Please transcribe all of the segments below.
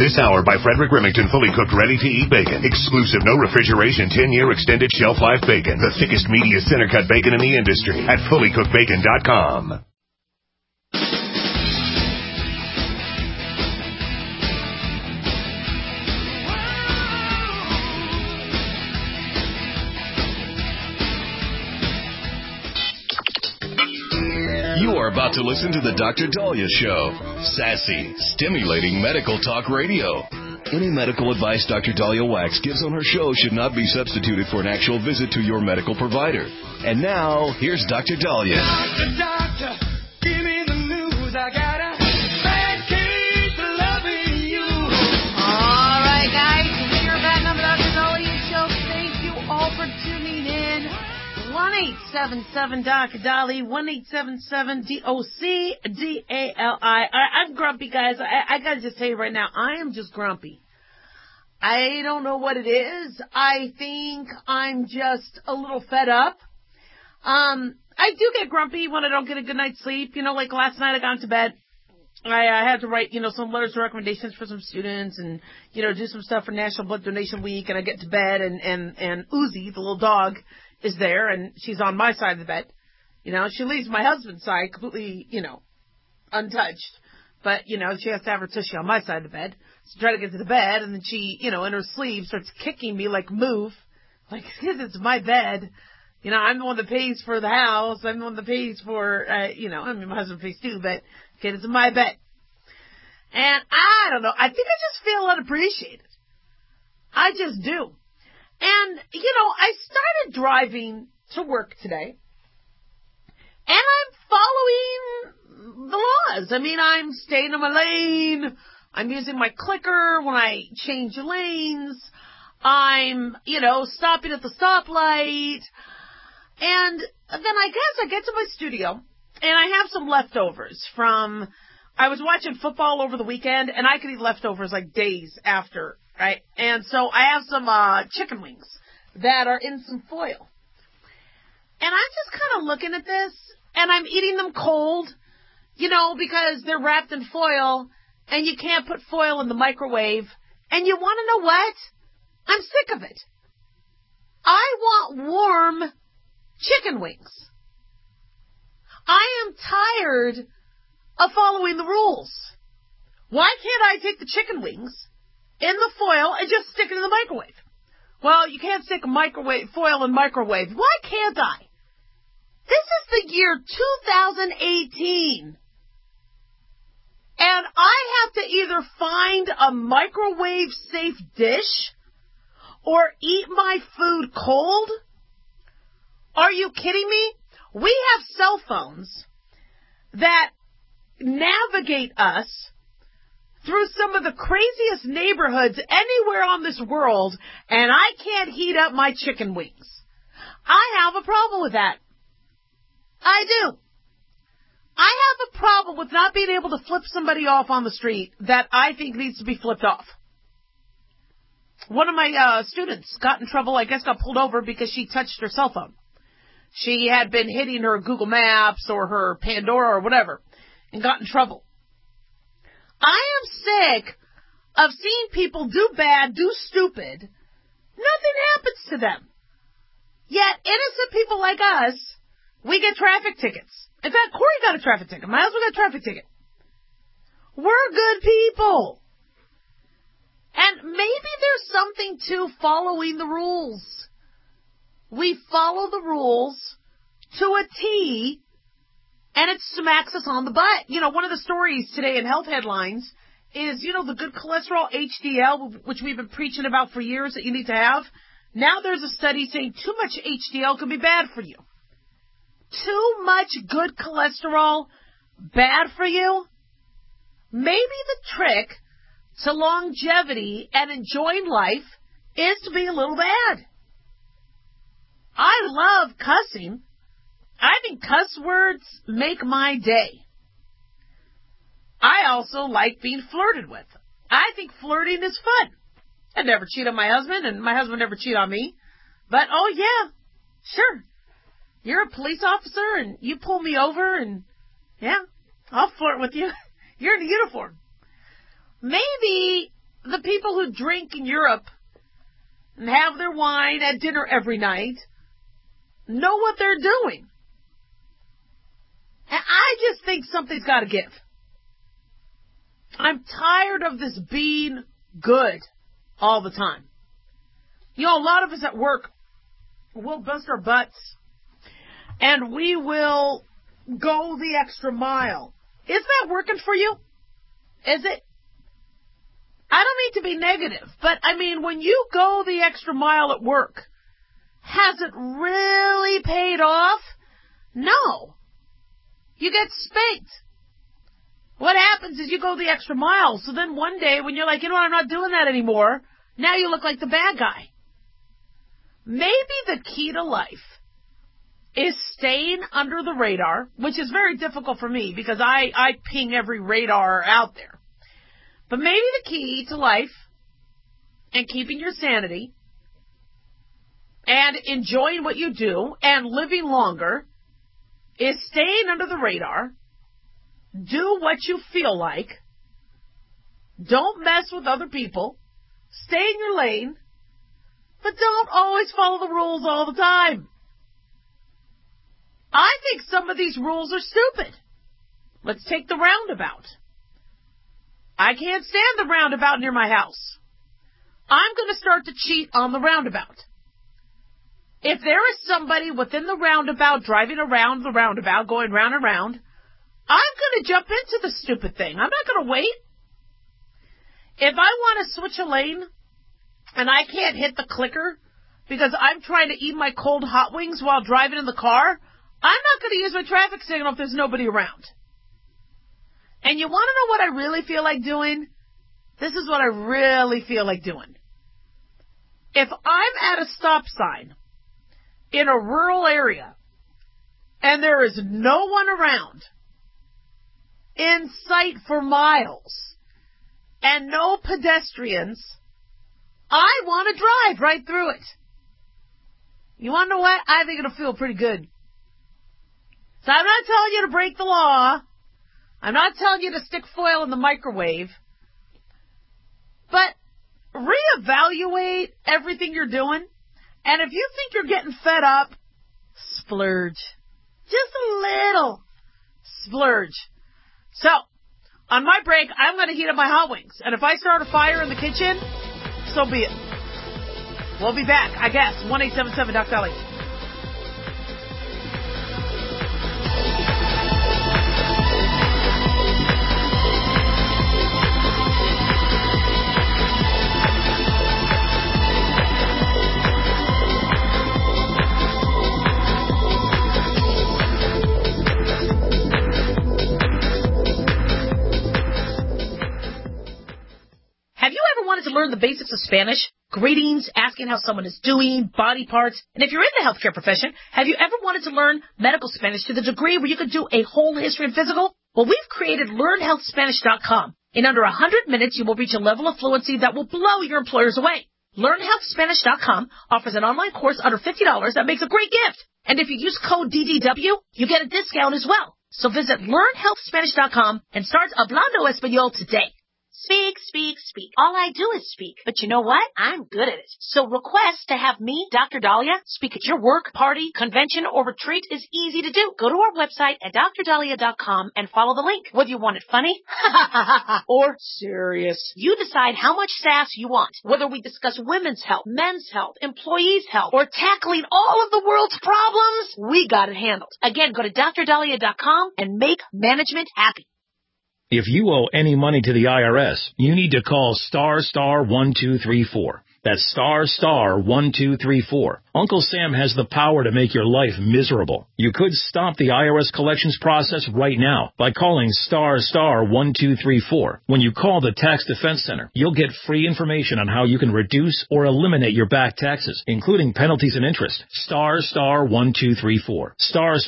This hour by Frederick Remington, fully cooked, ready-to-eat bacon. Exclusive, no refrigeration, 10-year extended shelf life bacon. The thickest, meatiest center-cut bacon in the industry at fullycookedbacon.com. You are about to listen to the Dr. Daliah Show. Sassy, stimulating medical talk radio. Any medical advice Dr. Daliah Wax gives on her show should not be substituted for an actual visit to your medical provider. And now, here's Dr. Daliah. Doctor, give me the news. I got a bad case of loving you. All right, guys, we are back on the Dr. Daliah Show. Thank you all for tuning in. 1-877-DOC-DALI, 1-877-DOC-DALI. I'm grumpy, guys. I got to just tell you right now, I am just grumpy. I don't know what it is. I think I'm just a little fed up. I do get grumpy when I don't get a good night's sleep. You know, like last night I got into bed. I had to write, some letters of recommendations for some students and, do some stuff for National Blood Donation Week. And I get to bed and Uzi, the little dog, is there, and she's on my side of the bed. She leaves my husband's side completely, untouched. But, she has to have her tushy on my side of the bed. So I try to get to the bed, and then she, in her sleep, starts kicking me like, move. Like, it's my bed. I'm the one that pays for the house. I'm the one that pays for, my husband pays too, but, okay, it's my bed. And I don't know. I think I just feel unappreciated. I just do. And, I started driving to work today, and I'm following the laws. I mean, I'm staying in my lane. I'm using my clicker when I change lanes. I'm, stopping at the stoplight. And then I guess I get to my studio, and I have some leftovers from, I was watching football over the weekend, and I could eat leftovers like days after. Right? And so I have some chicken wings that are in some foil. And I'm just kind of looking at this, and I'm eating them cold, because they're wrapped in foil, and you can't put foil in the microwave. And you want to know what? I'm sick of it. I want warm chicken wings. I am tired of following the rules. Why can't I take the chicken wings in the foil and just stick it in the microwave? Well, you can't stick foil in microwave. Why can't I? This is the year 2018. And I have to either find a microwave-safe dish or eat my food cold? Are you kidding me? We have cell phones that navigate us through some of the craziest neighborhoods anywhere on this world, and I can't heat up my chicken wings. I have a problem with that. I do. I have a problem with not being able to flip somebody off on the street that I think needs to be flipped off. One of my students got in trouble, I guess got pulled over because she touched her cell phone. She had been hitting her Google Maps or her Pandora or whatever and got in trouble. I am sick of seeing people do bad, do stupid. Nothing happens to them. Yet innocent people like us, we get traffic tickets. In fact, Corey got a traffic ticket. My husband got a traffic ticket. We're good people. And maybe there's something to following the rules. We follow the rules to a T, and it smacks us on the butt. One of the stories today in Health Headlines is, the good cholesterol HDL, which we've been preaching about for years that you need to have. Now there's a study saying too much HDL can be bad for you. Too much good cholesterol, bad for you? Maybe the trick to longevity and enjoying life is to be a little bad. I love cussing. I think cuss words make my day. I also like being flirted with. I think flirting is fun. I never cheat on my husband, and my husband never cheat on me. But, oh yeah, sure. You're a police officer, and you pull me over, and, yeah, I'll flirt with you. You're in a uniform. Maybe to drink in Europe and have their wine at dinner every night know what they're doing. And I just think something's got to give. I'm tired of this being good all the time. You know, a lot of us at work will bust our butts and we will go the extra mile. Is that working for you? Is it? I don't mean to be negative, but I mean, when you go the extra mile at work, has it really paid off? No. You get spanked. What happens is you go the extra mile, so then one day when you're like, you know what, I'm not doing that anymore, now you look like the bad guy. Maybe the key to life is staying under the radar, which is very difficult for me because I ping every radar out there. But maybe the key to life and keeping your sanity and enjoying what you do and living longer is staying under the radar. Do what you feel like. Don't mess with other people. Stay in your lane. But don't always follow the rules all the time. I think some of these rules are stupid. Let's take the roundabout. I can't stand the roundabout near my house. I'm going to start to cheat on the roundabout. If there is somebody within the roundabout driving around the roundabout, going round and round, I'm going to jump into the stupid thing. I'm not going to wait. If I want to switch a lane and I can't hit the clicker because I'm trying to eat my cold hot wings while driving in the car, I'm not going to use my traffic signal if there's nobody around. And you want to know what I really feel like doing? This is what I really feel like doing. If I'm at a stop sign in a rural area and there is no one around in sight for miles and no pedestrians, I want to drive right through it. You want to know what? I think it'll feel pretty good. So I'm not telling you to break the law. I'm not telling you to stick foil in the microwave. But reevaluate everything you're doing. And if you think you're getting fed up, splurge. Just a little splurge. So, on my break, I'm going to heat up my hot wings. And if I start a fire in the kitchen, so be it. We'll be back, I guess. 1-877 Dr. Dolly. Wanted to learn the basics of Spanish, greetings, asking how someone is doing, body parts, and if you're in the healthcare profession, have you ever wanted to learn medical Spanish to the degree where you could do a whole history and physical? Well, we've created LearnHealthSpanish.com. In under 100 minutes, you will reach a level of fluency that will blow your employers away. LearnHealthSpanish.com offers an online course under $50 that makes a great gift. And if you use code DDW, you get a discount as well. So visit LearnHealthSpanish.com and start Hablando Español today. Speak, speak, speak. All I do is speak. But you know what? I'm good at it. So request to have me, Dr. Dahlia, speak at your work, party, convention, or retreat is easy to do. Go to our website at drdahlia.com and follow the link. Whether you want it funny or serious, you decide how much sass you want. Whether we discuss women's health, men's health, employees' health, or tackling all of the world's problems, we got it handled. Again, go to drdahlia.com and make management happy. If you owe any money to the IRS, you need to call *1234. That's *1234. Uncle Sam has the power to make your life miserable. You could stop the IRS collections process right now by calling *1234. When you call the Tax Defense Center, you'll get free information on how you can reduce or eliminate your back taxes, including penalties and interest. *1234.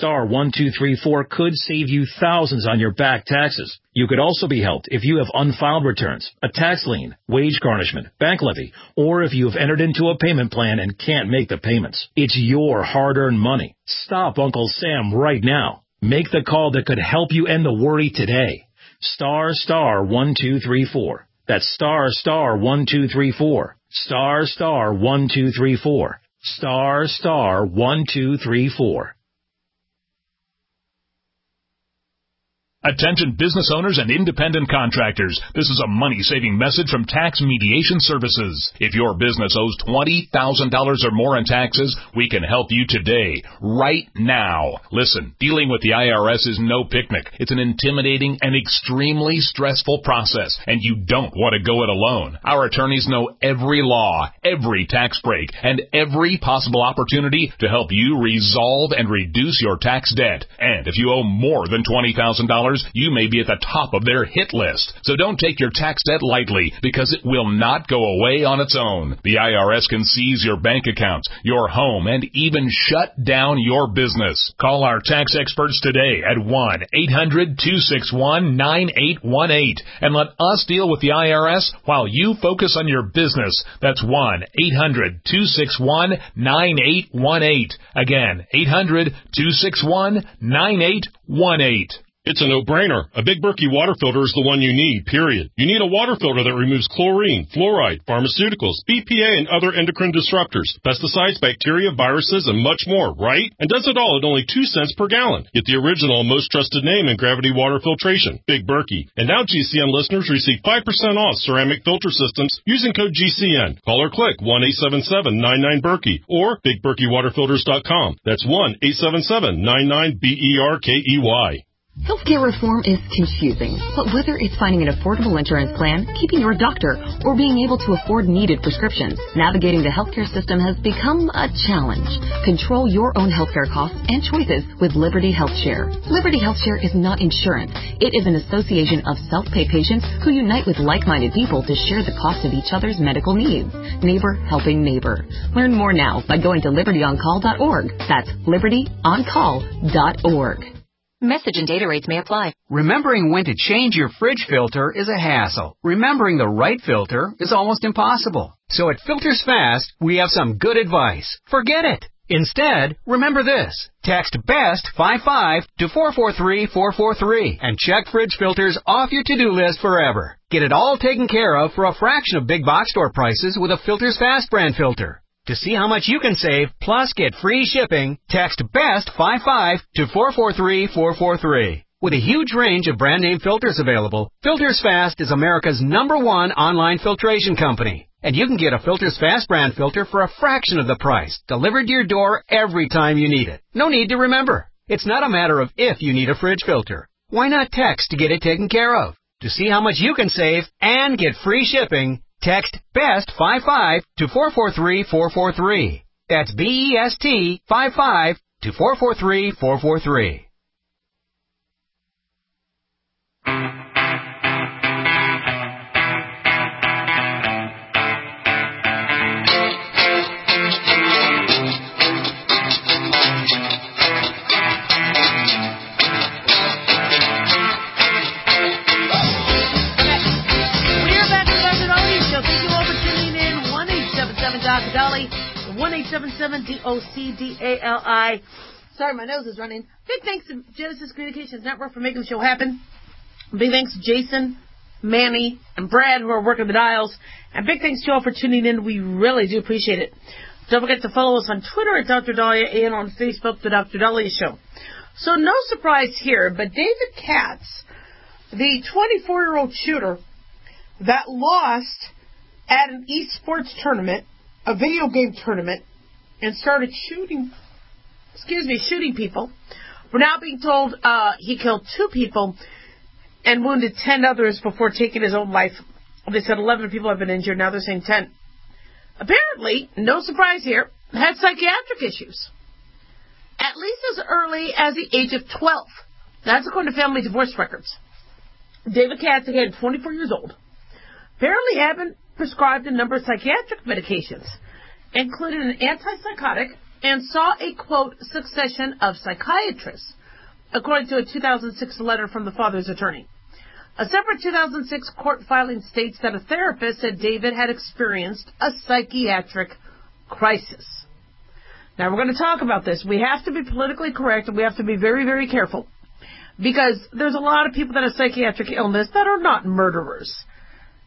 *1234 could save you thousands on your back taxes. You could also be helped if you have unfiled returns, a tax lien, wage garnishment, bank levy, or if you have entered into a payment plan and can't make the payments. It's your hard-earned money. Stop Uncle Sam right now. Make the call that could help you end the worry today. *1234. That's star 1234. Star 1234. Star 1234. Attention business owners and independent contractors. This is a money-saving message from Tax Mediation Services. If your business owes $20,000 or more in taxes, we can help you today, right now. Listen, dealing with the IRS is no picnic. It's an intimidating and extremely stressful process, and you don't want to go it alone. Our attorneys know every law, every tax break, and every possible opportunity to help you resolve and reduce your tax debt. And if you owe more than $20,000, you may be at the top of their hit list. So don't take your tax debt lightly, because it will not go away on its own. The IRS can seize your bank accounts, your home, and even shut down your business. Call our tax experts today at 1-800-261-9818 and let us deal with the IRS while you focus on your business. That's 1-800-261-9818. Again, 800-261-9818. It's a no-brainer. A Big Berkey water filter is the one you need, period. You need a water filter that removes chlorine, fluoride, pharmaceuticals, BPA, and other endocrine disruptors, pesticides, bacteria, viruses, and much more, right? And does it all at only 2 cents per gallon. Get the original, most trusted name in gravity water filtration, Big Berkey. And now GCN listeners receive 5% off ceramic filter systems using code GCN. Call or click 1-877-99-BERKEY or BigBerkeyWaterFilters.com. That's 1-877-99-BERKEY. Healthcare reform is confusing, but whether it's finding an affordable insurance plan, keeping your doctor, or being able to afford needed prescriptions, navigating the healthcare system has become a challenge. Control your own healthcare costs and choices with Liberty HealthShare. Liberty HealthShare is not insurance. It is an association of self-pay patients who unite with like-minded people to share the cost of each other's medical needs. Neighbor helping neighbor. Learn more now by going to libertyoncall.org. That's libertyoncall.org. Message and data rates may apply. Remembering when to change your fridge filter is a hassle. Remembering the right filter is almost impossible. So at Filters Fast, we have some good advice. Forget it. Instead, remember this. Text BEST55 to 443-443 and check fridge filters off your to-do list forever. Get it all taken care of for a fraction of big box store prices with a Filters Fast brand filter. To see how much you can save, plus get free shipping, text BEST55 to 443-443. With a huge range of brand name filters available, Filters Fast is America's #1 online filtration company. And you can get a Filters Fast brand filter for a fraction of the price, delivered to your door every time you need it. No need to remember. It's not a matter of if you need a fridge filter. Why not text to get it taken care of? To see how much you can save and get free shipping, text BEST55 to 443-443. That's BEST55 to 443-443. Dr. Dolly, 1-877-DOCDALI. Sorry, my nose is running. Big thanks to Genesis Communications Network for making the show happen. Big thanks to Jason, Manny, and Brad who are working the dials. And big thanks to you all for tuning in. We really do appreciate it. Don't forget to follow us on Twitter at Dr. Dahlia and on Facebook, The Dr. Dahlia Show. So no surprise here, but David Katz, the 24-year-old shooter that lost at an esports tournament, a video game tournament, and started shooting people. We're now being told he killed 2 people and wounded 10 others before taking his own life. They said 11 people have been injured. Now they're saying 10. Apparently, no surprise here, had psychiatric issues. At least as early as the age of 12. That's according to family divorce records. David Katz, again, 24 years old, apparently had been prescribed a number of psychiatric medications, including an antipsychotic, and saw a, quote, succession of psychiatrists, according to a 2006 letter from the father's attorney. A separate 2006 court filing states that a therapist said David had experienced a psychiatric crisis. Now, we're going to talk about this. We have to be politically correct, and we have to be very, very careful, because there's a lot of people that have psychiatric illness that are not murderers.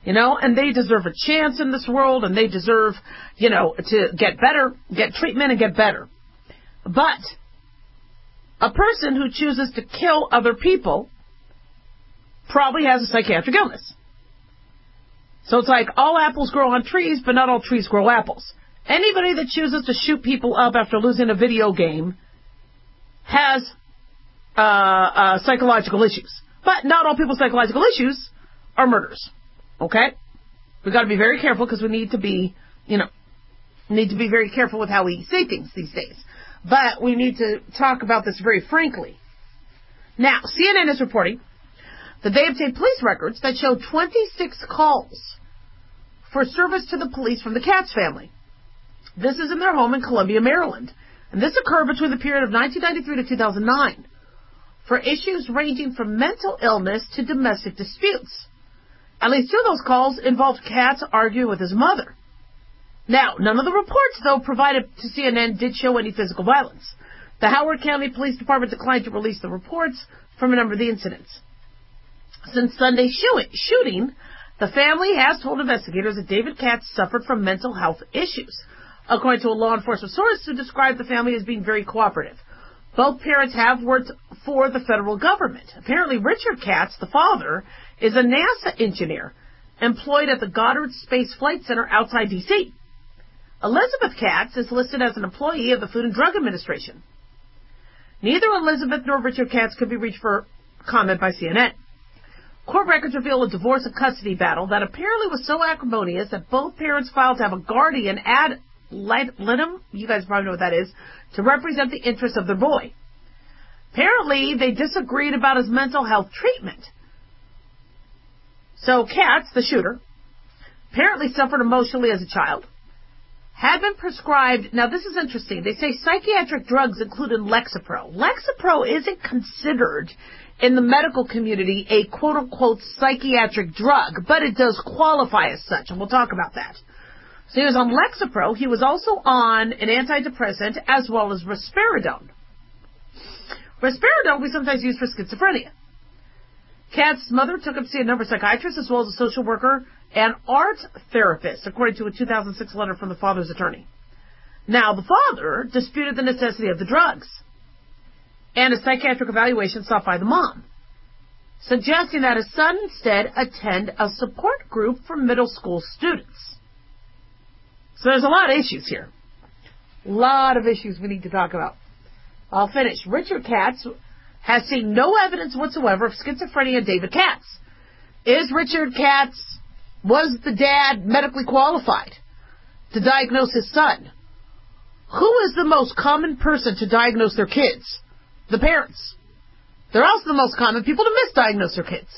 and they deserve a chance in this world, and they deserve, to get better, get treatment and get better. But a person who chooses to kill other people probably has a psychiatric illness. So it's like all apples grow on trees, but not all trees grow apples. Anybody that chooses to shoot people up after losing a video game has psychological issues. But not all people's psychological issues are murders. Okay? We've got to be very careful because we need to be very careful with how we say things these days. But we need to talk about this very frankly. Now, CNN is reporting that they obtained police records that show 26 calls for service to the police from the Katz family. This is in their home in Columbia, Maryland. And this occurred between the period of 1993 to 2009 for issues ranging from mental illness to domestic disputes. At least 2 of those calls involved Katz arguing with his mother. Now, none of the reports, though, provided to CNN did show any physical violence. The Howard County Police Department declined to release the reports from a number of the incidents. Since Sunday's shooting, the family has told investigators that David Katz suffered from mental health issues, according to a law enforcement source who described the family as being very cooperative. Both parents have worked for the federal government. Apparently, Richard Katz, the father, is a NASA engineer employed at the Goddard Space Flight Center outside D.C. Elizabeth Katz is listed as an employee of the Food and Drug Administration. Neither Elizabeth nor Richard Katz could be reached for comment by CNN. Court records reveal a divorce and custody battle that apparently was so acrimonious that both parents filed to have a guardian ad litem, you guys probably know what that is, to represent the interests of their boy. Apparently, they disagreed about his mental health treatment. So Katz, the shooter, apparently suffered emotionally as a child, had been prescribed, now this is interesting, they say psychiatric drugs including Lexapro. Lexapro isn't considered in the medical community a quote-unquote psychiatric drug, but it does qualify as such, and we'll talk about that. So he was on Lexapro. He was also on an antidepressant as well as risperidone. Risperidone we sometimes use for schizophrenia. Katz's mother took him to see a number of psychiatrists as well as a social worker and art therapist, according to a 2006 letter from the father's attorney. Now, the father disputed the necessity of the drugs and a psychiatric evaluation sought by the mom, suggesting that his son instead attend a support group for middle school students. So there's a lot of issues here. A lot of issues we need to talk about. I'll finish. Richard Katz has seen no evidence whatsoever of schizophrenia in David Katz. Is Richard Katz, was the dad medically qualified to diagnose his son? Who is the most common person to diagnose their kids? The parents. They're also the most common people to misdiagnose their kids.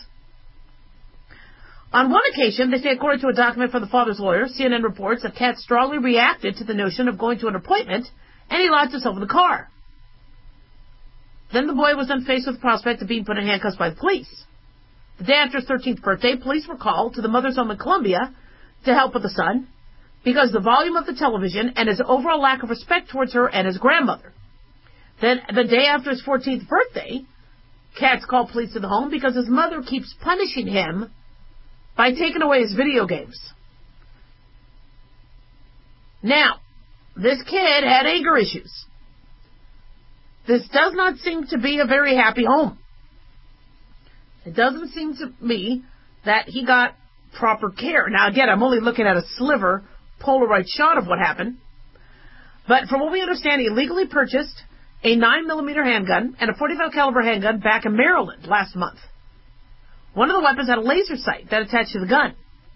On one occasion, they say, according to a document from the father's lawyer, CNN reports that Katz strongly reacted to the notion of going to an appointment, and he locked himself in the car. Then the boy was then faced with the prospect of being put in handcuffs by the police. The day after his 13th birthday, police were called to the mother's home in Columbia to help with the son because of the volume of the television and his overall lack of respect towards her and his grandmother. Then, the day after his 14th birthday, Katz called police to the home because his mother keeps punishing him by taking away his video games. Now, this kid had anger issues. This does not seem to be a very happy home. It doesn't seem to me that he got proper care. Now, again, I'm only looking at a sliver, Polaroid shot of what happened. But from what we understand, he illegally purchased a 9mm handgun and a .45 caliber handgun back in Maryland last month. One of the weapons had a laser sight that attached to the gun.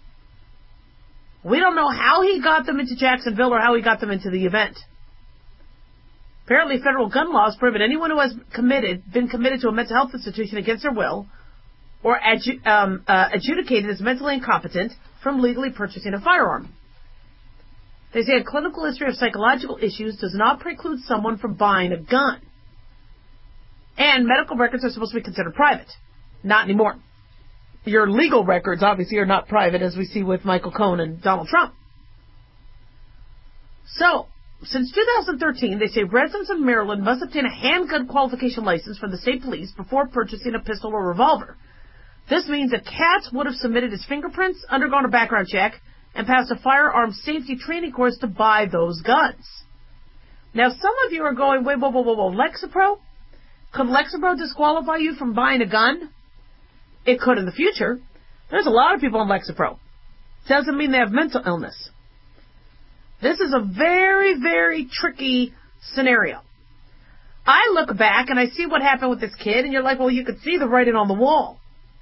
We don't know how he got them into Jacksonville or how he got them into the event. Apparently, federal gun laws prohibit anyone who has been committed to a mental health institution against their will or adjudicated as mentally incompetent from legally purchasing a firearm. They say a clinical history of psychological issues does not preclude someone from buying a gun. And medical records are supposed to be considered private. Not anymore. Your legal records, obviously, are not private, as we see with Michael Cohen and Donald Trump. So, since 2013, they say residents of Maryland must obtain a handgun qualification license from the state police before purchasing a pistol or revolver. This means that Katz would have submitted his fingerprints, undergone a background check, and passed a firearms safety training course to buy those guns. Now, some of you are going, wait, whoa, Lexapro? Could Lexapro disqualify you from buying a gun? It could in the future. There's a lot of people on Lexapro. Doesn't mean they have mental illness. This is a very, very tricky scenario. I look back and I see what happened with this kid, and you're like, well, you could see the writing on the wall.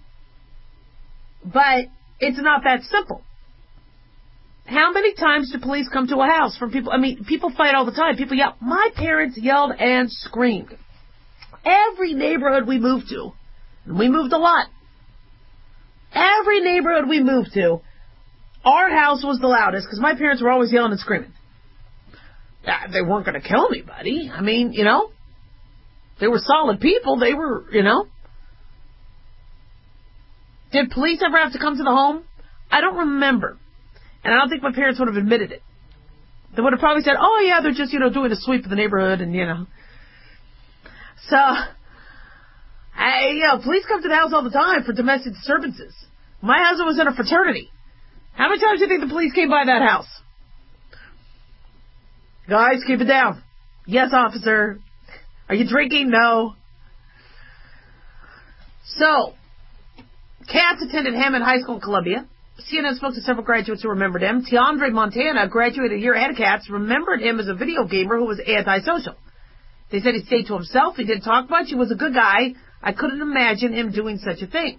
But it's not that simple. How many times do police come to a house from people? I mean, people fight all the time. People yell. My parents yelled and screamed. Every neighborhood we moved to, and we moved a lot, every neighborhood we moved to, our house was the loudest because my parents were always yelling and screaming. They weren't going to kill anybody. I mean, you know, they were solid people. They were, you know. Did police ever have to come to the home? I don't remember. And I don't think my parents would have admitted it. They would have probably said, oh, yeah, they're just, you know, doing a sweep of the neighborhood and, you know. So, police come to the house all the time for domestic disturbances. My husband was in a fraternity. How many times do you think the police came by that house? Guys, keep it down. Yes, officer. Are you drinking? No. So, Katz attended Hammond High School in Columbia. CNN spoke to several graduates who remembered him. Tiandre Montana graduated a year ahead of Katz, remembered him as a video gamer who was antisocial. They said he stayed to himself. He didn't talk much. He was a good guy. I couldn't imagine him doing such a thing.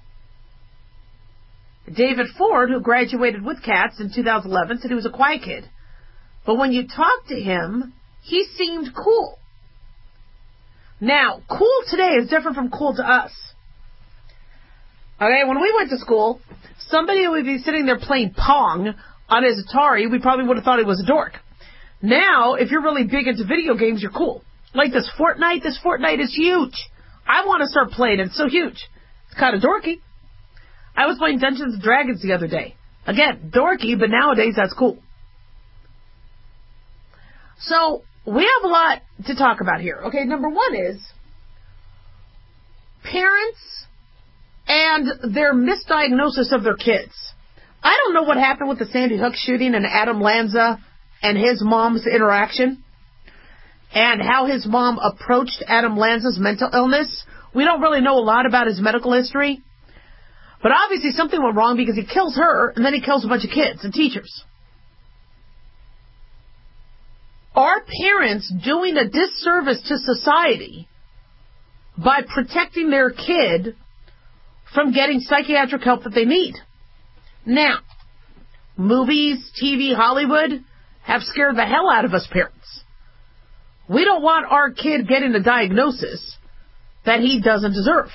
David Ford, who graduated with Katz in 2011, said he was a quiet kid. But when you talked to him, he seemed cool. Now, cool today is different from cool to us. Okay, when we went to school, somebody would be sitting there playing Pong on his Atari. We probably would have thought he was a dork. Now, if you're really big into video games, you're cool. Like this Fortnite is huge. I want to start playing it. It's so huge. It's kind of dorky. I was playing Dungeons & Dragons the other day. Again, dorky, but nowadays that's cool. So, we have a lot to talk about here. Okay, number one is parents and their misdiagnosis of their kids. I don't know what happened with the Sandy Hook shooting and Adam Lanza and his mom's interaction and how his mom approached Adam Lanza's mental illness. We don't really know a lot about his medical history. But obviously something went wrong because he kills her and then he kills a bunch of kids and teachers. Are parents doing a disservice to society by protecting their kid from getting psychiatric help that they need? Now, movies, TV, Hollywood have scared the hell out of us parents. We don't want our kid getting a diagnosis that he doesn't deserve.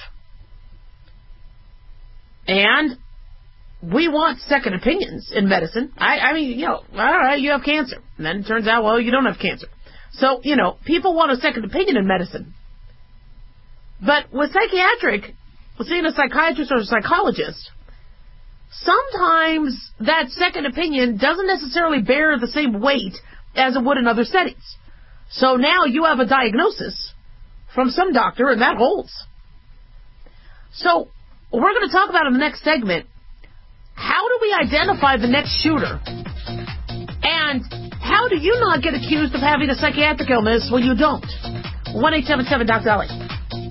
And we want second opinions in medicine. I mean, you know, all right, you have cancer. And then it turns out, well, you don't have cancer. So, you know, people want a second opinion in medicine. But with psychiatric, with seeing a psychiatrist or a psychologist, sometimes that second opinion doesn't necessarily bear the same weight as it would in other settings. So now you have a diagnosis from some doctor, and that holds. So we're going to talk about in the next segment, how do we identify the next shooter? And how do you not get accused of having a psychiatric illness when you don't? 1-877-Dr. Ali.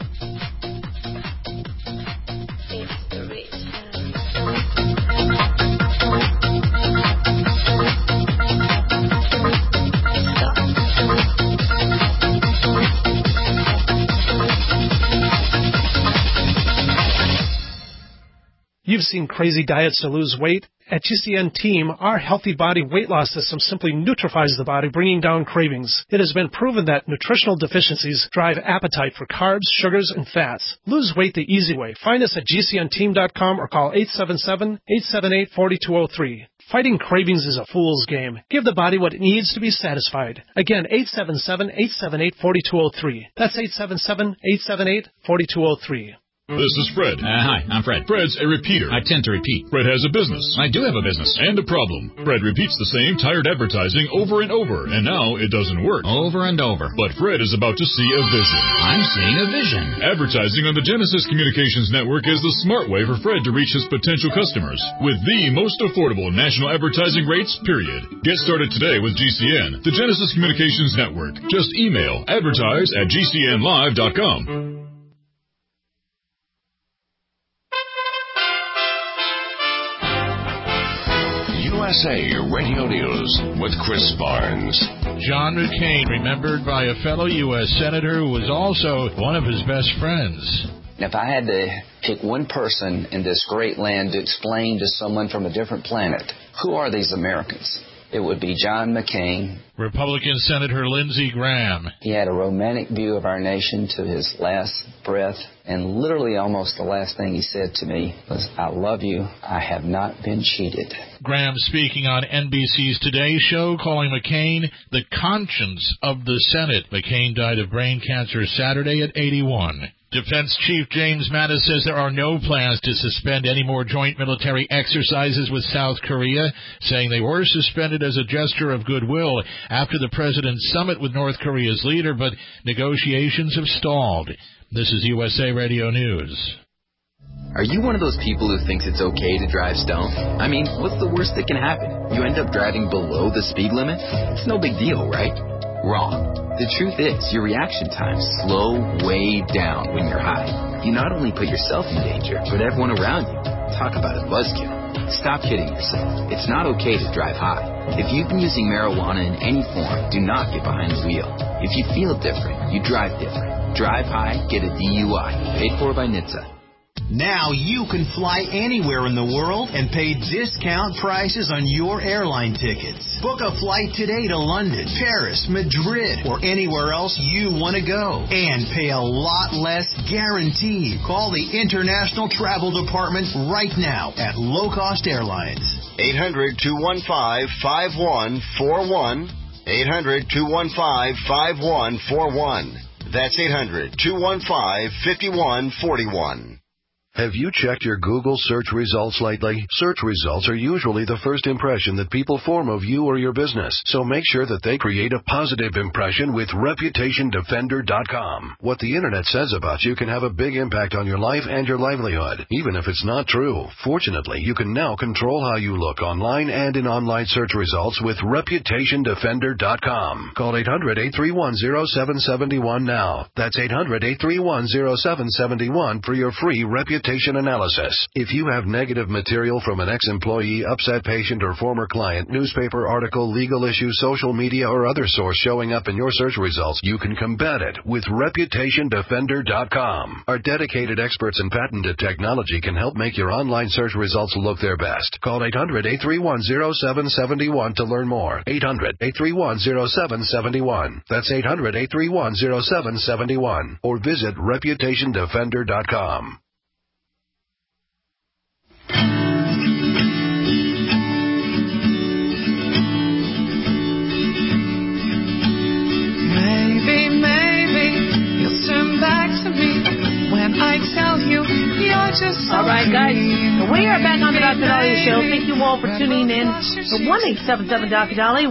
You've seen crazy diets to lose weight. At GCN Team, our Healthy Body Weight Loss System simply neutralizes the body, bringing down cravings. It has been proven that nutritional deficiencies drive appetite for carbs, sugars, and fats. Lose weight the easy way. Find us at GCNteam.com or call 877-878-4203. Fighting cravings is a fool's game. Give the body what it needs to be satisfied. Again, 877-878-4203. That's 877-878-4203. This is Fred. Hi, I'm Fred. Fred's a repeater. I tend to repeat. Fred has a business. I do have a business. And a problem. Fred repeats the same tired advertising over and over, and now it doesn't work. Over and over. But Fred is about to see a vision. I'm seeing a vision. Advertising on the Genesis Communications Network is the smart way for Fred to reach his potential customers with the most affordable national advertising rates, period. Get started today with GCN, the Genesis Communications Network. Just email advertise@gcnlive.com. USA Radio News with Chris Barnes. John McCain, remembered by a fellow U.S. Senator who was also one of his best friends. If I had to pick one person in this great land to explain to someone from a different planet, who are these Americans? It would be John McCain. Republican Senator Lindsey Graham. He had a romantic view of our nation to his last breath, and literally almost the last thing he said to me was, "I love you. I have not been cheated." Graham speaking on NBC's Today Show, calling McCain the conscience of the Senate. McCain died of brain cancer Saturday at 81. Defense Chief James Mattis says there are no plans to suspend any more joint military exercises with South Korea, saying they were suspended as a gesture of goodwill after the president's summit with North Korea's leader, but negotiations have stalled. This is USA Radio News. Are you one of those people who thinks it's okay to drive stoned? I mean, what's the worst that can happen? You end up driving below the speed limit? It's no big deal, right? Wrong. The truth is, your reaction times slow way down when you're high. You not only put yourself in danger, but everyone around you. Talk about a buzzkill. Stop kidding yourself. It's not okay to drive high. If you've been using marijuana in any form, do not get behind the wheel. If you feel different, you drive different. Drive high, get a DUI. Paid for by NHTSA. Now you can fly anywhere in the world and pay discount prices on your airline tickets. Book a flight today to London, Paris, Madrid, or anywhere else you want to go. And pay a lot less guaranteed. Call the International Travel Department right now at Low Cost Airlines. 800-215-5141. 800-215-5141. That's 800-215-5141. Have you checked your Google search results lately? Search results are usually the first impression that people form of you or your business, so make sure that they create a positive impression with ReputationDefender.com. What the Internet says about you can have a big impact on your life and your livelihood, even if it's not true. Fortunately, you can now control how you look online and in online search results with ReputationDefender.com. Call 800-831-0771 now. That's 800-831-0771 for your free reputation analysis. If you have negative material from an ex-employee, upset patient, or former client, newspaper article, legal issue, social media, or other source showing up in your search results, you can combat it with ReputationDefender.com. Our dedicated experts in patented technology can help make your online search results look their best. Call 800-831-0771 to learn more. 800-831-0771. That's 800-831-0771. Or visit ReputationDefender.com. Maybe you'll turn back to me when I tell you you're just so all right, guys. We are back on the Dr. Dahlia Show. Thank you all for tuning in to 1-877 Dr. Dahlia,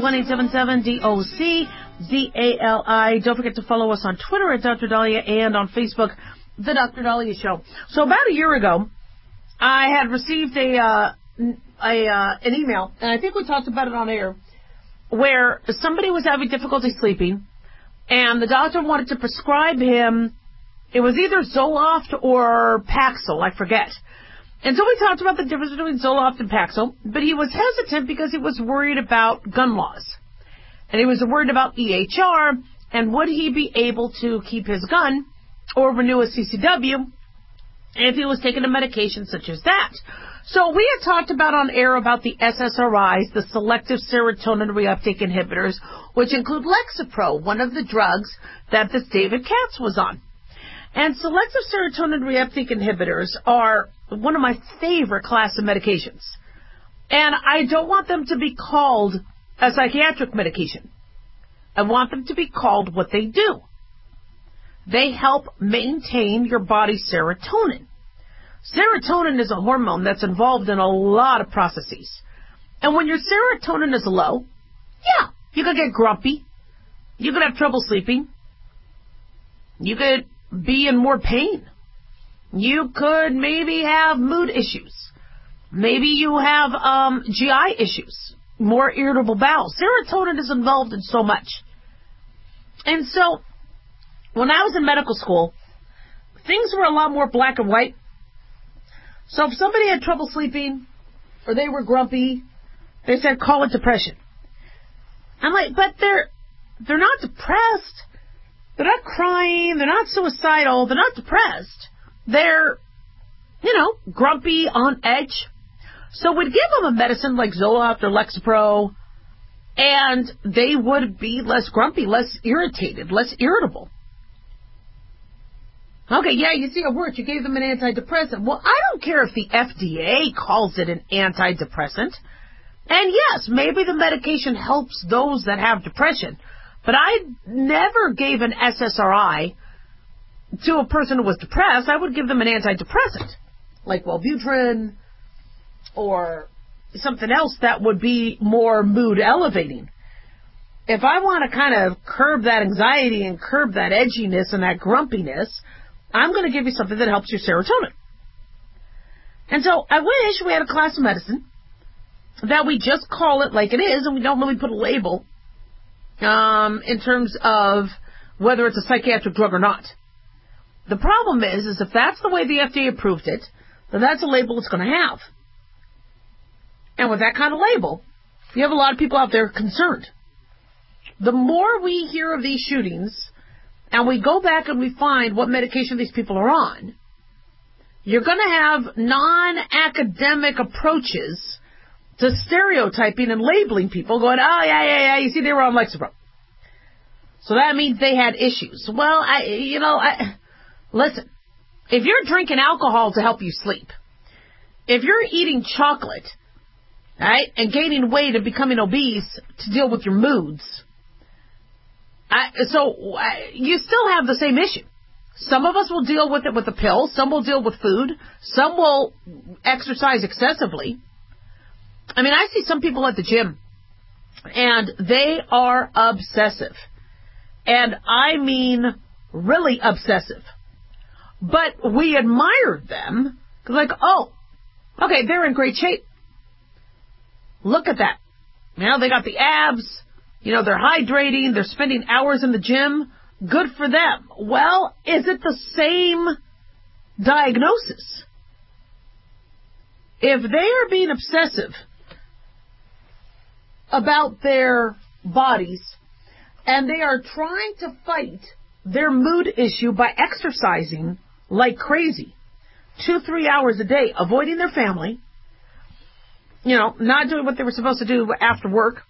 1-877-DOC-DALI. Don't forget to follow us on Twitter at Dr. Dahlia and on Facebook, The Dr. Dahlia Show. So about a year ago, I had received an email, and I think we talked about it on air, where somebody was having difficulty sleeping, and the doctor wanted to prescribe him, it was either Zoloft or Paxil, I forget. And so we talked about the difference between Zoloft and Paxil, but he was hesitant because he was worried about gun laws. And he was worried about EHR, and would he be able to keep his gun or renew his CCW if he was taking a medication such as that. So we had talked about on air about the SSRIs, the selective serotonin reuptake inhibitors, which include Lexapro, one of the drugs that this David Katz was on. And selective serotonin reuptake inhibitors are one of my favorite class of medications. And I don't want them to be called a psychiatric medication. I want them to be called what they do. They help maintain your body's serotonin. Serotonin is a hormone that's involved in a lot of processes. And when your serotonin is low, yeah, you could get grumpy. You could have trouble sleeping. You could be in more pain. You could maybe have mood issues. Maybe you have GI issues, more irritable bowel. Serotonin is involved in so much. And so, when I was in medical school, things were a lot more black and white. So if somebody had trouble sleeping or they were grumpy, they said, call it depression. I'm like, but they're not depressed. They're not crying. They're not suicidal. They're not depressed. They're, grumpy, on edge. So we'd give them a medicine like Zoloft or Lexapro, and they would be less grumpy, less irritated, less irritable. Okay, yeah, you see it worked. You gave them an antidepressant. Well, I don't care if the FDA calls it an antidepressant. And yes, maybe the medication helps those that have depression. But I never gave an SSRI to a person who was depressed. I would give them an antidepressant, like Wellbutrin or something else that would be more mood elevating. If I want to kind of curb that anxiety and curb that edginess and that grumpiness, I'm going to give you something that helps your serotonin. And so I wish we had a class of medicine that we just call it like it is and we don't really put a label in terms of whether it's a psychiatric drug or not. The problem is if that's the way the FDA approved it, then that's a label it's going to have. And with that kind of label, you have a lot of people out there concerned. The more we hear of these shootings, and we go back and we find what medication these people are on, you're going to have non-academic approaches to stereotyping and labeling people, going, oh, yeah, you see, they were on Lexapro. So that means they had issues. Well, listen, if you're drinking alcohol to help you sleep, if you're eating chocolate, right, and gaining weight and becoming obese to deal with your moods, you still have the same issue. Some of us will deal with it with a pill. Some will deal with food. Some will exercise excessively. I mean, I see some people at the gym, and they are obsessive. And I mean really obsessive. But we admire them, like, oh, okay, they're in great shape. Look at that. They got the abs. They're hydrating. They're spending hours in the gym. Good for them. Well, is it the same diagnosis? If they are being obsessive about their bodies and they are trying to fight their mood issue by exercising like crazy, 2-3 hours a day, avoiding their family, not doing what they were supposed to do after work,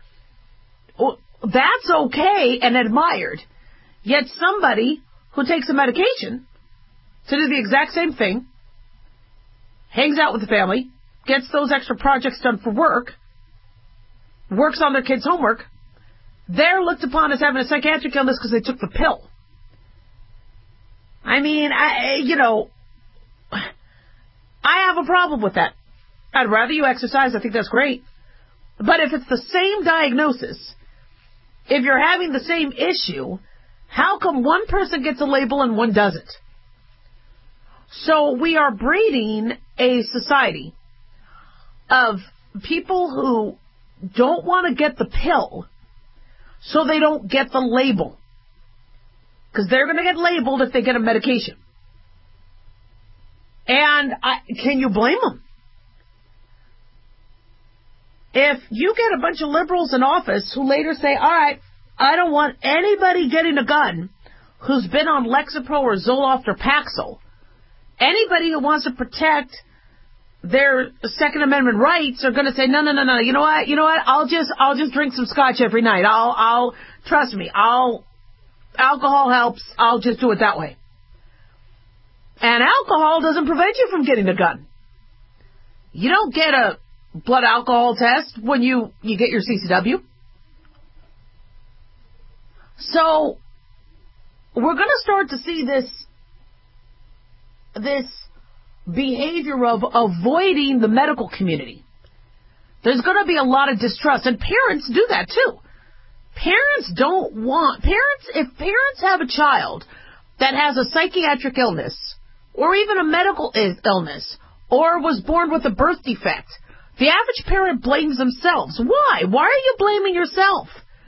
that's okay and admired. Yet somebody who takes a medication to do the exact same thing, hangs out with the family, gets those extra projects done for work, works on their kids' homework, they're looked upon as having a psychiatric illness because they took the pill. I mean, I have a problem with that. I'd rather you exercise. I think that's great. But if it's the same diagnosis, if you're having the same issue, how come one person gets a label and one doesn't? So we are breeding a society of people who don't want to get the pill so they don't get the label. Because they're going to get labeled if they get a medication. And can you blame them? If you get a bunch of liberals in office who later say, all right, I don't want anybody getting a gun who's been on Lexapro or Zoloft or Paxil. Anybody who wants to protect their Second Amendment rights are going to say, no. You know what? I'll just drink some scotch every night. Trust me. Alcohol helps. I'll just do it that way. And alcohol doesn't prevent you from getting a gun. You don't get a blood alcohol test when you get your CCW. So we're going to start to see this behavior of avoiding the medical community. There's going to be a lot of distrust, and parents do that too. If parents have a child that has a psychiatric illness, or even a medical illness, or was born with a birth defect, the average parent blames themselves. Why? Why are you blaming yourself?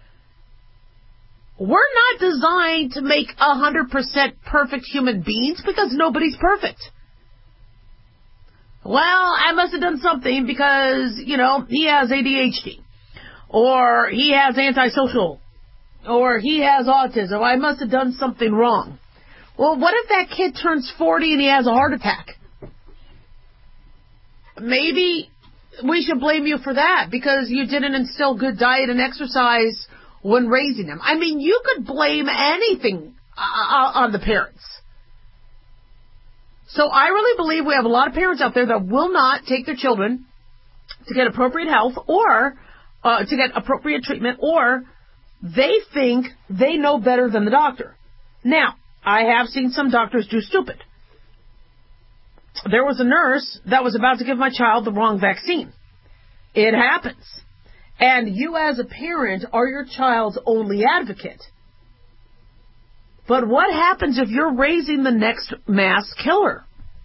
We're not designed to make 100% perfect human beings because nobody's perfect. Well, I must have done something because, he has ADHD. Or he has antisocial. Or he has autism. I must have done something wrong. Well, what if that kid turns 40 and he has a heart attack? Maybe we should blame you for that because you didn't instill good diet and exercise when raising them. I mean, you could blame anything on the parents. So I really believe we have a lot of parents out there that will not take their children to get appropriate health or to get appropriate treatment, or they think they know better than the doctor. Now, I have seen some doctors do stupid. There was a nurse that was about to give my child the wrong vaccine. It happens. And you as a parent are your child's only advocate. But what happens if you're raising the next mass killer?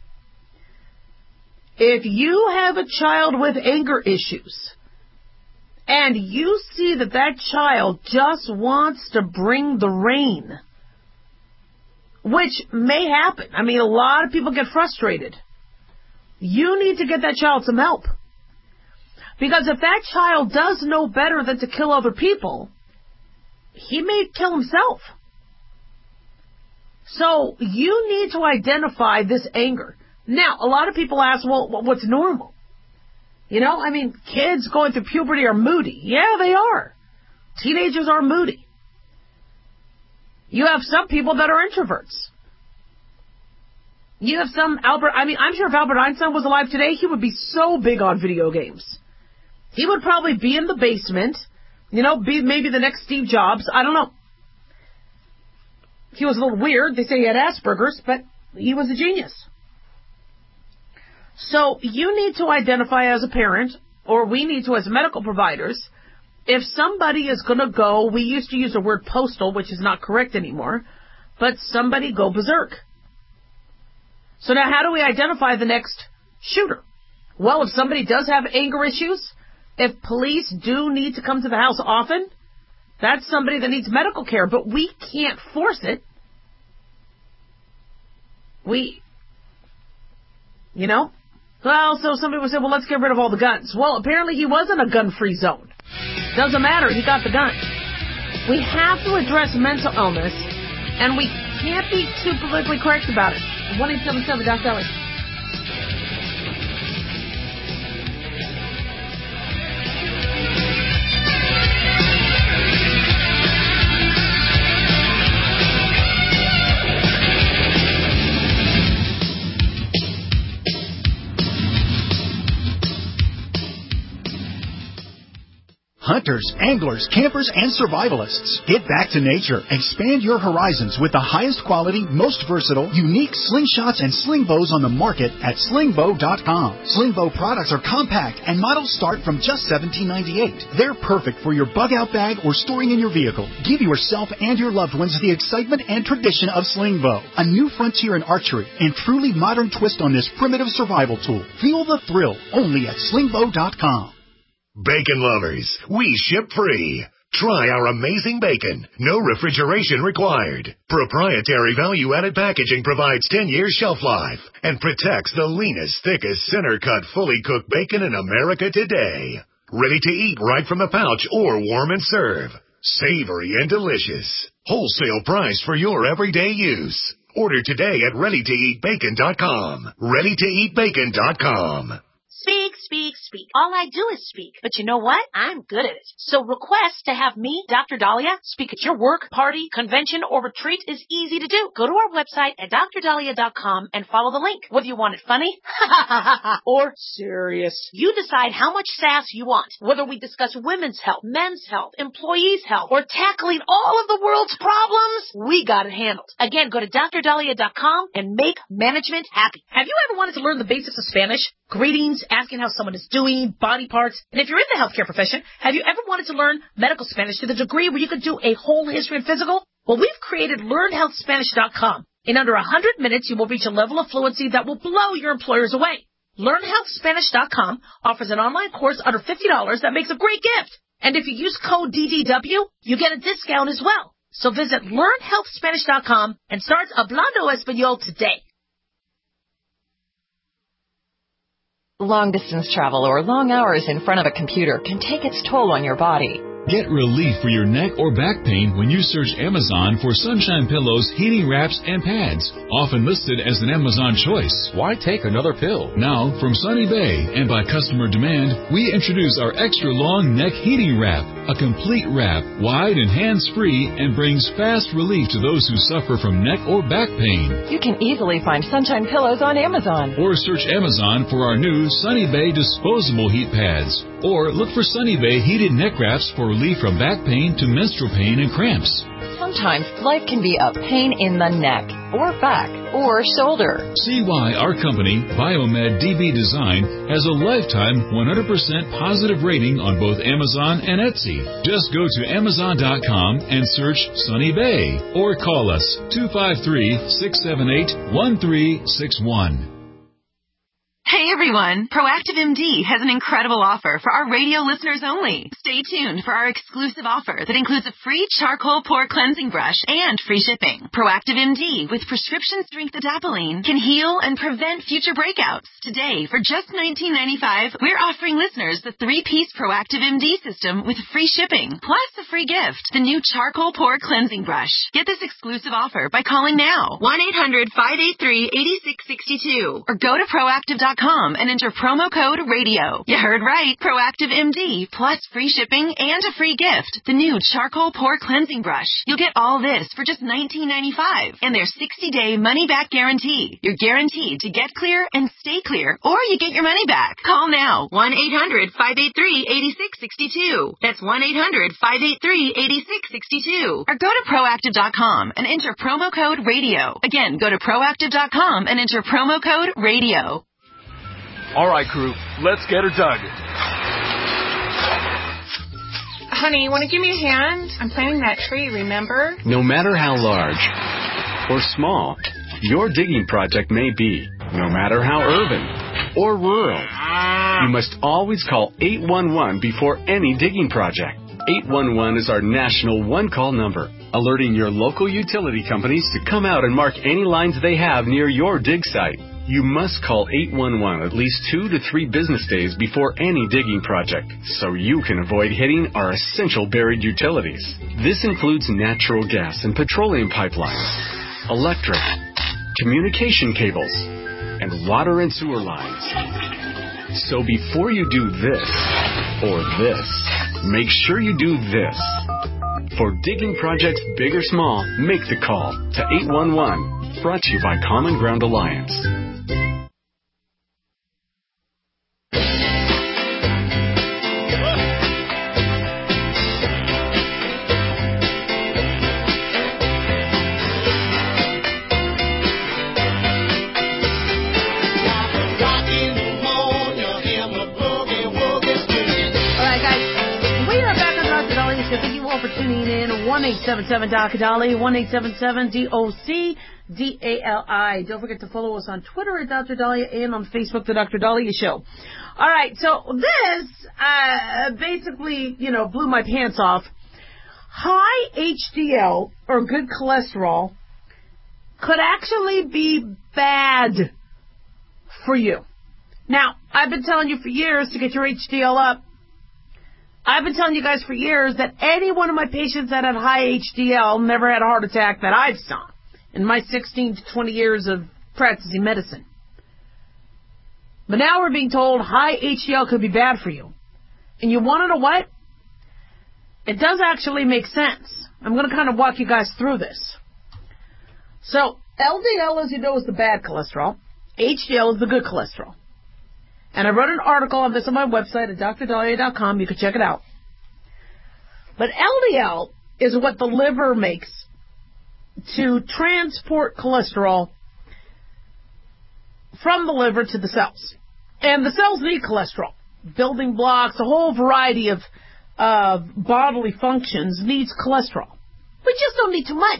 If you have a child with anger issues, and you see that child just wants to bring the rain, which may happen. I mean, a lot of people get frustrated. You need to get that child some help. Because if that child does know better than to kill other people, he may kill himself. So you need to identify this anger. Now, a lot of people ask, well, what's normal? Kids going through puberty are moody. Yeah, they are. Teenagers are moody. You have some people that are introverts. You have some I'm sure if Albert Einstein was alive today, he would be so big on video games. He would probably be in the basement, be maybe the next Steve Jobs. I don't know. He was a little weird. They say he had Asperger's, but he was a genius. So you need to identify as a parent, or we need to as medical providers, if somebody is going to go, we used to use the word postal, which is not correct anymore, but somebody go berserk. So now how do we identify the next shooter? Well, if somebody does have anger issues, if police do need to come to the house often, that's somebody that needs medical care, but we can't force it. Well, so somebody would say, well, let's get rid of all the guns. Well, apparently he was in a gun-free zone. Doesn't matter, he got the gun. We have to address mental illness, and we can't be too politically correct about it. 1-877, Dr. Ellie. Hunters, anglers, campers, and survivalists. Get back to nature. Expand your horizons with the highest quality, most versatile, unique slingshots and sling bows on the market at slingbow.com. Slingbow products are compact and models start from just $17.98. They're perfect for your bug-out bag or storing in your vehicle. Give yourself and your loved ones the excitement and tradition of Slingbow, a new frontier in archery and truly modern twist on this primitive survival tool. Feel the thrill only at slingbow.com. Bacon lovers, we ship free. Try our amazing bacon. No refrigeration required. Proprietary value-added packaging provides 10 years shelf life and protects the leanest, thickest, center-cut, fully cooked bacon in America today. Ready to eat right from the pouch or warm and serve. Savory and delicious. Wholesale price for your everyday use. Order today at ReadyToEatBacon.com. ReadyToEatBacon.com. Speak, speak, speak. All I do is speak. But you know what? I'm good at it. So request to have me, Dr. Dahlia, speak at your work, party, convention, or retreat is easy to do. Go to our website at drdahlia.com and follow the link. Whether you want it funny or serious, you decide how much sass you want. Whether we discuss women's health, men's health, employees' health, or tackling all of the world's problems, we got it handled. Again, go to drdahlia.com and make management happy. Have you ever wanted to learn the basics of Spanish? Greetings, asking how someone is doing, body parts. And if you're in the healthcare profession, have you ever wanted to learn medical Spanish to the degree where you could do a whole history and physical? Well, we've created LearnHealthSpanish.com. In under 100 minutes, you will reach a level of fluency that will blow your employers away. LearnHealthSpanish.com offers an online course under $50 that makes a great gift. And if you use code DDW, you get a discount as well. So visit LearnHealthSpanish.com and start Hablando Español today. Long-distance travel or long hours in front of a computer can take its toll on your body. Get relief for your neck or back pain when you search Amazon for Sunshine Pillows, heating wraps, and pads, often listed as an Amazon choice. Why take another pill? Now, from Sunny Bay and by customer demand, we introduce our extra long neck heating wrap, a complete wrap, wide and hands-free, and brings fast relief to those who suffer from neck or back pain. You can easily find Sunshine Pillows on Amazon. Or search Amazon for our new Sunny Bay disposable heat pads. Or look for Sunny Bay heated neck wraps for relief from back pain to menstrual pain and cramps. Sometimes life can be a pain in the neck, or back, or shoulder. See why our company, Biomed DB Design, has a lifetime 100% positive rating on both Amazon and Etsy. Just go to Amazon.com and search Sunny Bay, or call us 253-678-1361. Hey everyone, Proactive MD has an incredible offer for our radio listeners only. Stay tuned for our exclusive offer that includes a free charcoal pore cleansing brush and free shipping. Proactive MD with prescription strength adapalene can heal and prevent future breakouts. Today, for just $19.95, we're offering listeners the 3-piece Proactive MD system with free shipping, plus a free gift, the new charcoal pore cleansing brush. Get this exclusive offer by calling now, 1-800-583-8662, or go to Proactive.com and enter promo code RADIO. You heard right. Proactive MD plus free shipping and a free gift. The new charcoal pore cleansing brush. You'll get all this for just $19.95 and their 60-day money-back guarantee. You're guaranteed to get clear and stay clear, or you get your money back. Call now. 1-800-583-8662. That's 1-800-583-8662. Or go to Proactive.com and enter promo code RADIO. Again, go to Proactive.com and enter promo code RADIO. All right, crew, let's get her dug. Honey, you want to give me a hand? I'm planting that tree, remember? No matter how large or small your digging project may be, no matter how urban or rural, you must always call 811 before any digging project. 811 is our national one-call number, alerting your local utility companies to come out and mark any lines they have near your dig site. You must call 811 at least 2 to 3 business days before any digging project, so you can avoid hitting our essential buried utilities. This includes natural gas and petroleum pipelines, electric, communication cables, and water and sewer lines. So before you do this or this, make sure you do this. For digging projects big or small, make the call to 811. Brought to you by Common Ground Alliance. For tuning in, 1-877-DOC-DALI, 1-877-DOC-DALI. Don't forget to follow us on Twitter at Dr. Dahlia and on Facebook, The Dr. Dahlia Show. All right, so this basically, blew my pants off. High HDL, or good cholesterol, could actually be bad for you. Now, I've been telling you for years to get your HDL up. I've been telling you guys for years that any one of my patients that had high HDL never had a heart attack that I've seen in my 16 to 20 years of practicing medicine. But now we're being told high HDL could be bad for you. And you want to know what? It does actually make sense. I'm going to kind of walk you guys through this. So, LDL, as you know, is the bad cholesterol. HDL is the good cholesterol. And I wrote an article on this on my website at drdalia.com. You can check it out. But LDL is what the liver makes to transport cholesterol from the liver to the cells. And the cells need cholesterol. Building blocks, a whole variety of bodily functions needs cholesterol. We just don't need too much.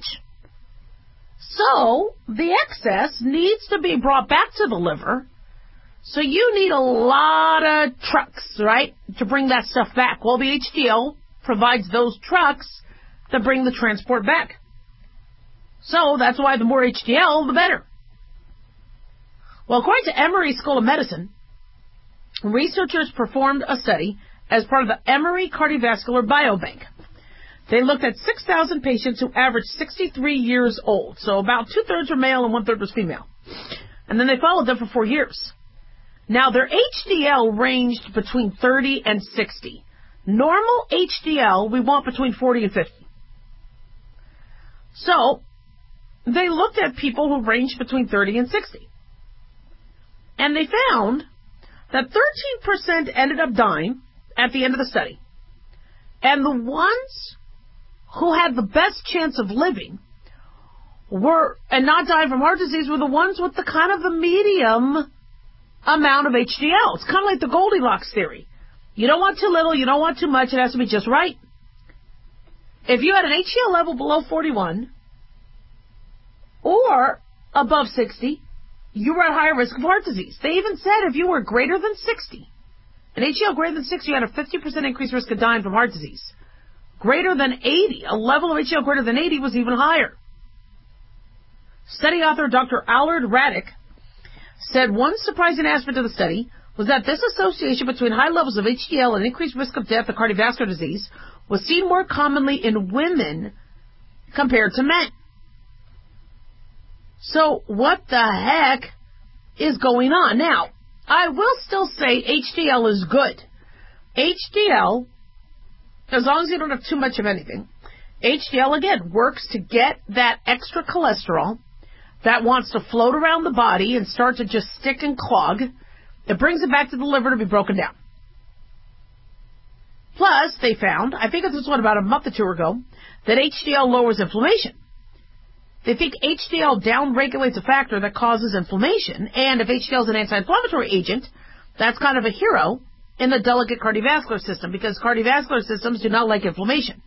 So, the excess needs to be brought back to the liver. So you need a lot of trucks, right, to bring that stuff back. Well, the HDL provides those trucks that bring the transport back. So that's why the more HDL, the better. Well, according to Emory School of Medicine, researchers performed a study as part of the Emory Cardiovascular Biobank. They looked at 6,000 patients who averaged 63 years old. So about 2/3 were male and 1/3 was female. And then they followed them for 4 years. Now, their HDL ranged between 30 and 60. Normal HDL, we want between 40 and 50. So, they looked at people who ranged between 30 and 60. And they found that 13% ended up dying at the end of the study. And the ones who had the best chance of living were, and not dying from heart disease, were the ones with the kind of the medium amount of HDL. It's kind of like the Goldilocks theory. You don't want too little, you don't want too much, it has to be just right. If you had an HDL level below 41 or above 60, you were at higher risk of heart disease. They even said if you were greater than 60, an HDL greater than 60, you had a 50% increased risk of dying from heart disease. Greater than 80, a level of HDL greater than 80 was even higher. Study author Dr. Allard Radic said one surprising aspect of the study was that this association between high levels of HDL and increased risk of death of cardiovascular disease was seen more commonly in women compared to men. So what the heck is going on? Now, I will still say HDL is good. HDL, as long as you don't have too much of anything, HDL, again, works to get that extra cholesterol that wants to float around the body and start to just stick and clog. It brings it back to the liver to be broken down. Plus, they found, I think this was about a month or two ago, that HDL lowers inflammation. They think HDL downregulates a factor that causes inflammation, and if HDL is an anti-inflammatory agent, that's kind of a hero in the delicate cardiovascular system, because cardiovascular systems do not like inflammation.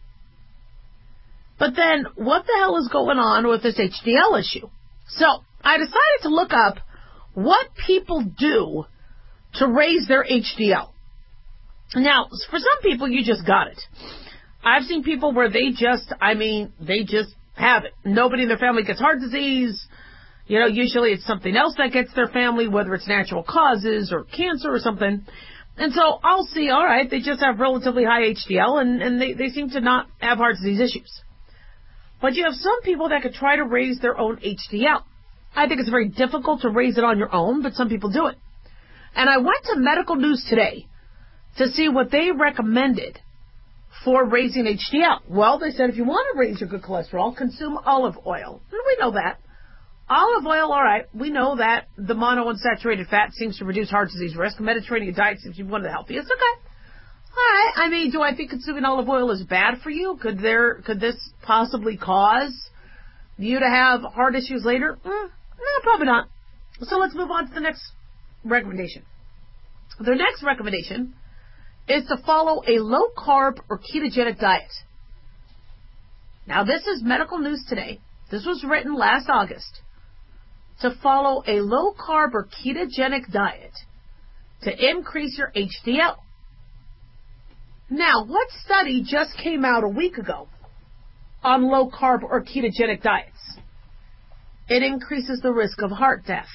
But then, what the hell is going on with this HDL issue? So, I decided to look up what people do to raise their HDL. Now, for some people, you just got it. I've seen people where they just have it. Nobody in their family gets heart disease. You know, usually it's something else that gets their family, whether it's natural causes or cancer or something. And so I'll see, all right, they just have relatively high HDL, and they seem to not have heart disease issues. But you have some people that could try to raise their own HDL. I think it's very difficult to raise it on your own, but some people do it. And I went to Medical News today to see what they recommended for raising HDL. Well, they said if you want to raise your good cholesterol, consume olive oil. And we know that. Olive oil, all right, we know that the monounsaturated fat seems to reduce heart disease risk. A Mediterranean diet seems to be one of the healthiest. Okay. All right. I mean, do I think consuming olive oil is bad for you? Could this possibly cause you to have heart issues later? No, probably not. So let's move on to the next recommendation. The next recommendation is to follow a low-carb or ketogenic diet. Now, this is Medical News Today. This was written last August. To follow a low-carb or ketogenic diet to increase your HDL. Now, what study just came out a week ago on low-carb or ketogenic diets? It increases the risk of heart death.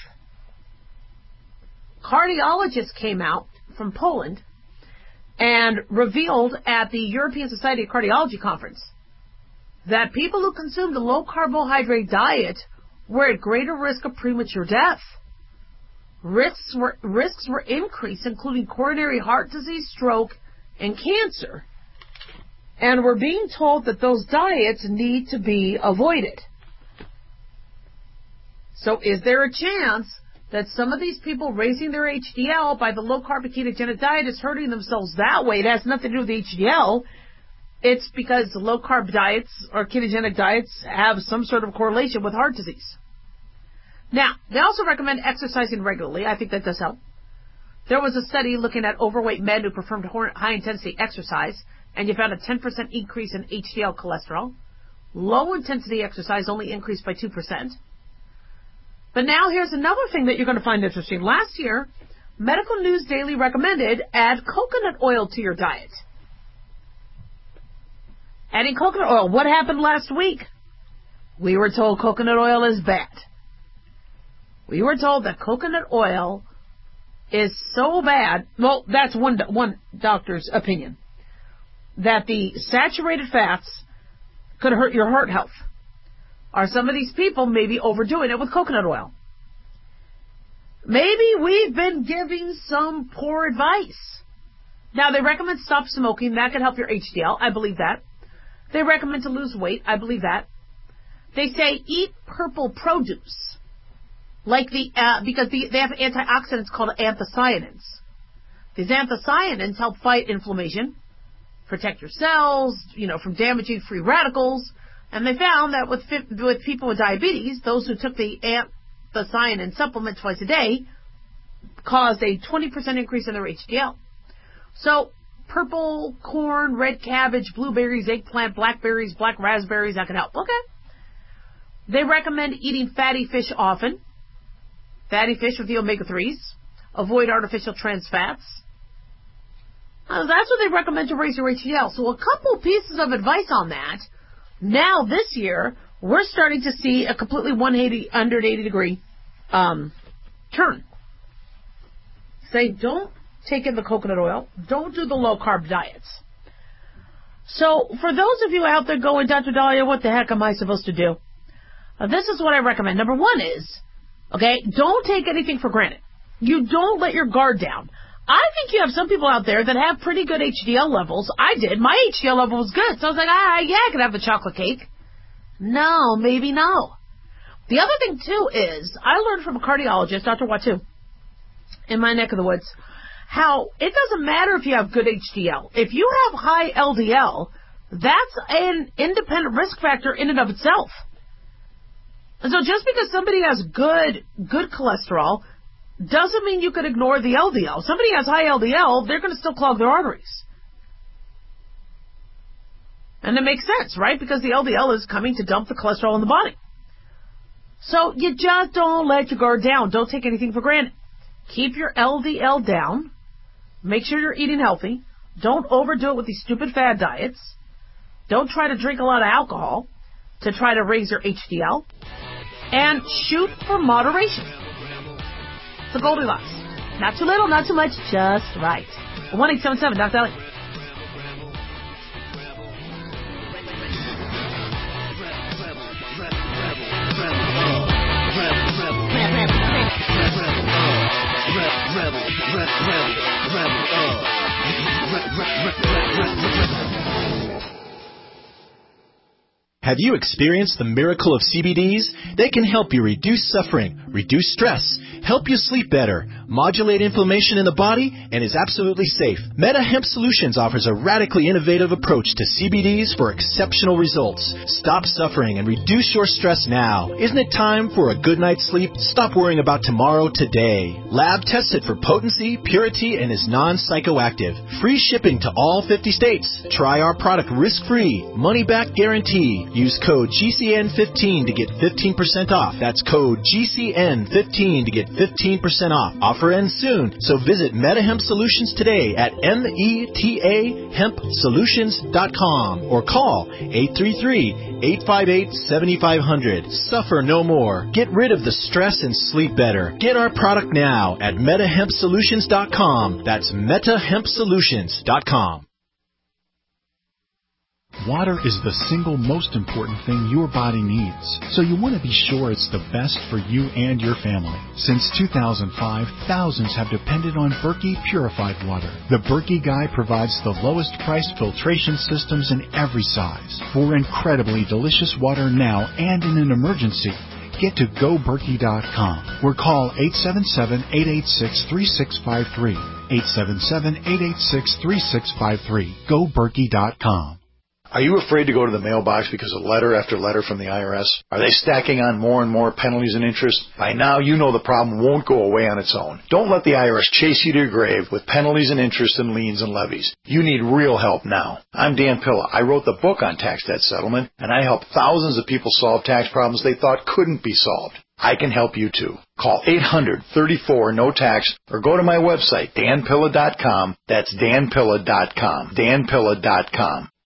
Cardiologists came out from Poland and revealed at the European Society of Cardiology conference that people who consumed a low-carbohydrate diet were at greater risk of premature death. risks were increased, including coronary heart disease, stroke, and cancer. And we're being told that those diets need to be avoided. So is there a chance that some of these people raising their HDL by the low-carb ketogenic diet is hurting themselves that way? It has nothing to do with HDL. It's because low-carb diets or ketogenic diets have some sort of correlation with heart disease. Now, they also recommend exercising regularly. I think that does help. There was a study looking at overweight men who performed high-intensity exercise, and you found a 10% increase in HDL cholesterol. Low-intensity exercise only increased by 2%. But now here's another thing that you're going to find interesting. Last year, Medical News Daily recommended add coconut oil to your diet. Adding coconut oil. What happened last week? We were told coconut oil is bad. We were told that coconut oil is so bad. Well, that's one doctor's opinion. That the saturated fats could hurt your heart health. Are some of these people maybe overdoing it with coconut oil? Maybe we've been giving some poor advice. Now, they recommend stop smoking. That could help your HDL. I believe that. They recommend to lose weight. I believe that. They say eat purple produce. Because they have antioxidants called anthocyanins. These anthocyanins help fight inflammation, protect your cells, from damaging free radicals. And they found that with people with diabetes, those who took the anthocyanin supplement twice a day caused a 20% increase in their HDL. So, purple, corn, red cabbage, blueberries, eggplant, blackberries, black raspberries, that can help. Okay. They recommend eating fatty fish often. Fatty fish with the omega-3s. Avoid artificial trans fats. That's what they recommend to raise your HDL. So a couple pieces of advice on that. Now, this year, we're starting to see a completely 180-degree turn. Say, don't take in the coconut oil. Don't do the low-carb diets. So, for those of you out there going, Dr. Dahlia, what the heck am I supposed to do? This is what I recommend. Number one is, don't take anything for granted. You don't let your guard down. I think you have some people out there that have pretty good HDL levels. I did. My HDL level was good. So I was like, I could have the chocolate cake. No, maybe no. The other thing, too, is I learned from a cardiologist, Dr. Watu, in my neck of the woods, how it doesn't matter if you have good HDL. If you have high LDL, that's an independent risk factor in and of itself. And so just because somebody has good cholesterol doesn't mean you can ignore the LDL. If somebody has high LDL, they're going to still clog their arteries. And it makes sense, right? Because the LDL is coming to dump the cholesterol in the body. So you just don't let your guard down. Don't take anything for granted. Keep your LDL down. Make sure you're eating healthy. Don't overdo it with these stupid fad diets. Don't try to drink a lot of alcohol to try to raise your HDL. And shoot for moderation. It's a Goldilocks. Not too little, not too much, just right. 1-877, Dr. Ellie. Have you experienced the miracle of CBDs? They can help you reduce suffering, reduce stress, help you sleep better, modulate inflammation in the body, and is absolutely safe. Meta Hemp Solutions offers a radically innovative approach to CBDs for exceptional results. Stop suffering and reduce your stress now. Isn't it time for a good night's sleep? Stop worrying about tomorrow today. Lab tested for potency, purity, and is non-psychoactive. Free shipping to all 50 states. Try our product risk-free, money-back guarantee. Use code GCN15 to get 15% off. That's code GCN15 to get 15% off. Offer ends soon, so visit MetaHemp Solutions today at metahempsolutions.com or call 833-858-7500. Suffer no more. Get rid of the stress and sleep better. Get our product now at metahempsolutions.com. That's metahempsolutions.com. Water is the single most important thing your body needs, so you want to be sure it's the best for you and your family. Since 2005, thousands have depended on Berkey purified water. The Berkey Guy provides the lowest priced filtration systems in every size. For incredibly delicious water now and in an emergency, get to GoBerkey.com or call 877-886-3653. 877-886-3653. GoBerkey.com. Are you afraid to go to the mailbox because of letter after letter from the IRS? Are they stacking on more and more penalties and interest? By now, you know the problem won't go away on its own. Don't let the IRS chase you to your grave with penalties and interest and liens and levies. You need real help now. I'm Dan Pilla. I wrote the book on tax debt settlement, and I help thousands of people solve tax problems they thought couldn't be solved. I can help you too. Call 800-34-NO-TAX or go to my website, danpilla.com. That's danpilla.com. danpilla.com.